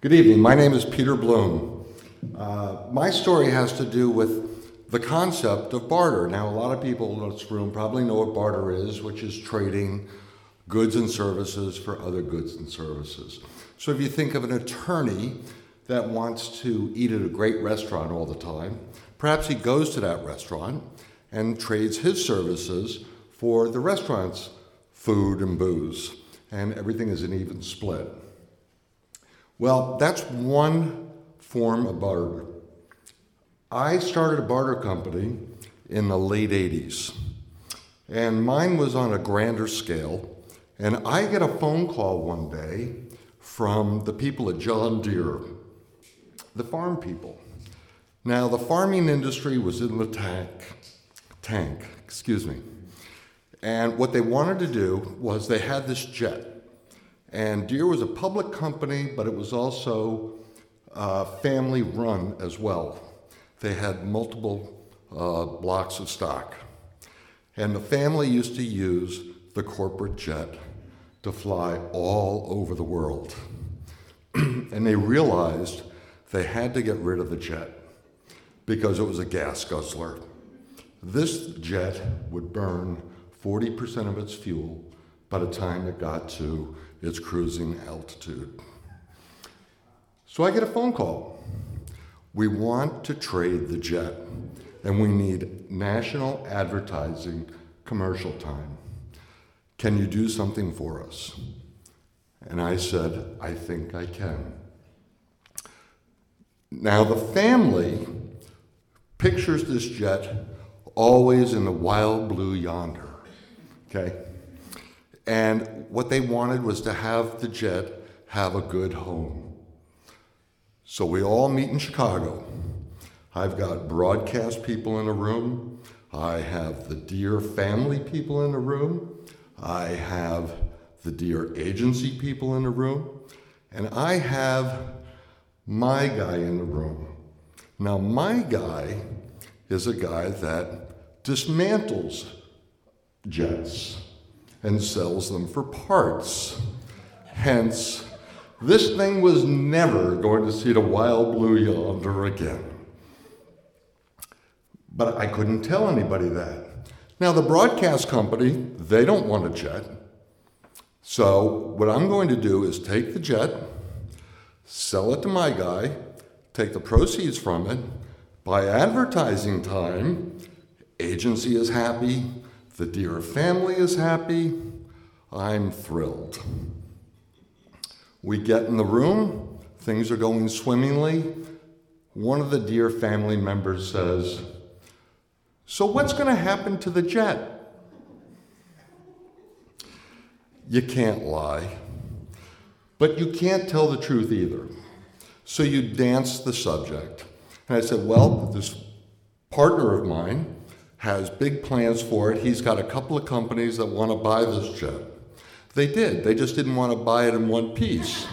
Good evening. My name is Peter Bloom. My story has to do with the concept of barter. Now, a lot of people in this room probably know what barter is, which is trading goods and services for other goods and services. So if you think of an attorney that wants to eat at a great restaurant all the time, perhaps he goes to that restaurant and trades his services for the restaurant's food and booze, and everything is an even split. Well, that's one form of barter. I started a barter company in the late 80s, and mine was on a grander scale, and I get a phone call one day from the people at John Deere, the farm people. Now, the farming industry was in the tank, and what they wanted to do was they had this jet. And Deere was a public company, but it was also family run as well. They had multiple blocks of stock. And the family used to use the corporate jet to fly all over the world. And they realized they had to get rid of the jet because it was a gas guzzler. This jet would burn 40% of its fuel by the time it got to its cruising altitude. So I get a phone call. We want to trade the jet, and we need national advertising commercial time. Can you do something for us? And I said, I think I can. Now the family pictures this jet always in the wild blue yonder, okay? And what they wanted was to have the jet have a good home. So we all meet in Chicago. I've got broadcast people in a room. I have the Deere family people in a room. I have the Deere agency people in a room. And I have my guy in the room. Now, my guy is a guy that dismantles jets and sells them for parts. Hence, this thing was never going to see the wild blue yonder again. But I couldn't tell anybody that. Now, the broadcast company, they don't want a jet. So what I'm going to do is take the jet, sell it to my guy, take the proceeds from it, buy advertising time, agency is happy, the Deere family is happy. I'm thrilled. We get in the room. Things are going swimmingly. One of the Deere family members says, "So what's going to happen to the jet?" You can't lie, but you can't tell the truth either. So you dance the subject. And I said, well, this partner of mine has big plans for it. He's got a couple of companies that want to buy this jet. They did. They just didn't want to buy it in one piece.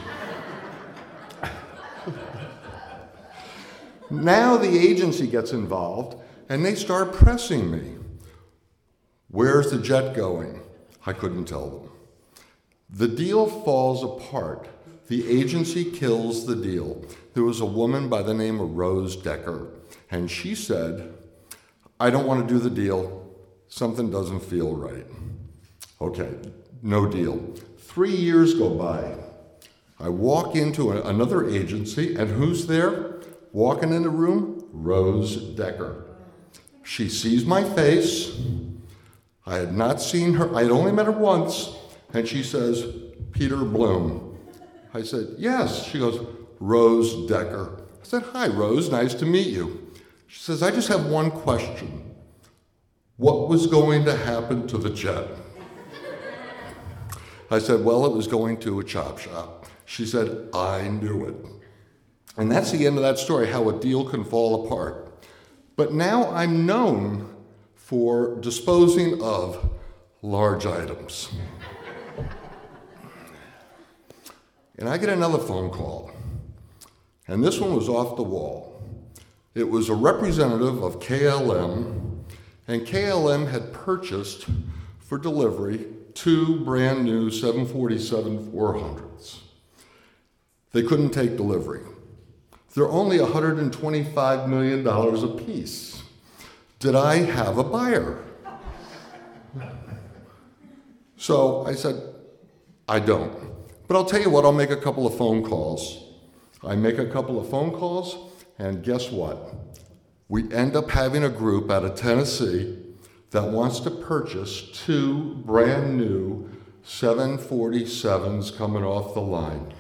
Now the agency gets involved, and they start pressing me. Where's the jet going? I couldn't tell them. The deal falls apart. The agency kills the deal. There was a woman by the name of Rose Decker, and she said, I don't want to do the deal. Something doesn't feel right. Okay, no deal. 3 years go by. I walk into another agency, and who's there? Walking in the room? Rose Decker. She sees my face. I had not seen her. I had only met her once, and she says, Peter Bloom. I said, yes. She goes, Rose Decker. I said, hi, Rose. Nice to meet you. She says, I just have one question. What was going to happen to the jet? I said, well, it was going to a chop shop. She said, I knew it. And that's the end of that story, how a deal can fall apart. But now I'm known for disposing of large items. And I get another phone call. And this one was off the wall. It was a representative of KLM, and KLM had purchased for delivery 2 brand new 747-400s. They couldn't take delivery. They're only $125 million a piece. Did I have a buyer? So I said, I don't. But I'll tell you what, I'll make a couple of phone calls. I make a couple of phone calls, and guess what? We end up having a group out of Tennessee that wants to purchase 2 brand new 747s coming off the line.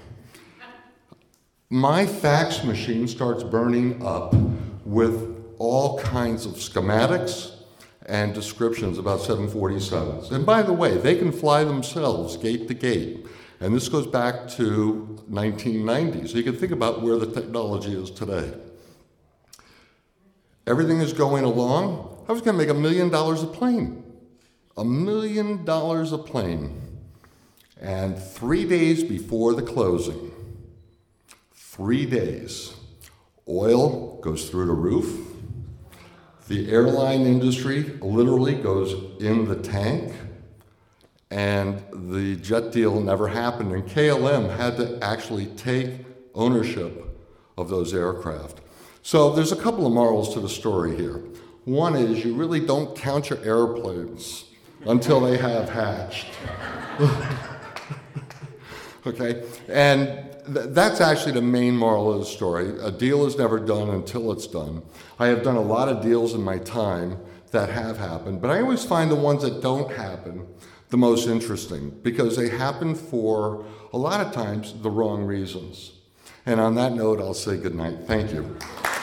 My fax machine starts burning up with all kinds of schematics and descriptions about 747s. And by the way, they can fly themselves gate to gate. And this goes back to 1990. So you can think about where the technology is today. Everything is going along. I was going to make $1 million a plane. $1 million a plane. And 3 days before the closing, 3 days, oil goes through the roof. The airline industry literally goes in the tank, and the jet deal never happened. And KLM had to actually take ownership of those aircraft. So there's a couple of morals to the story here. One is you really don't count your airplanes until they have hatched. Okay? And that's actually the main moral of the story. A deal is never done until it's done. I have done a lot of deals in my time that have happened, but I always find the ones that don't happen the most interesting because they happen for, a lot of times, the wrong reasons. And on that note, I'll say goodnight. Thank you.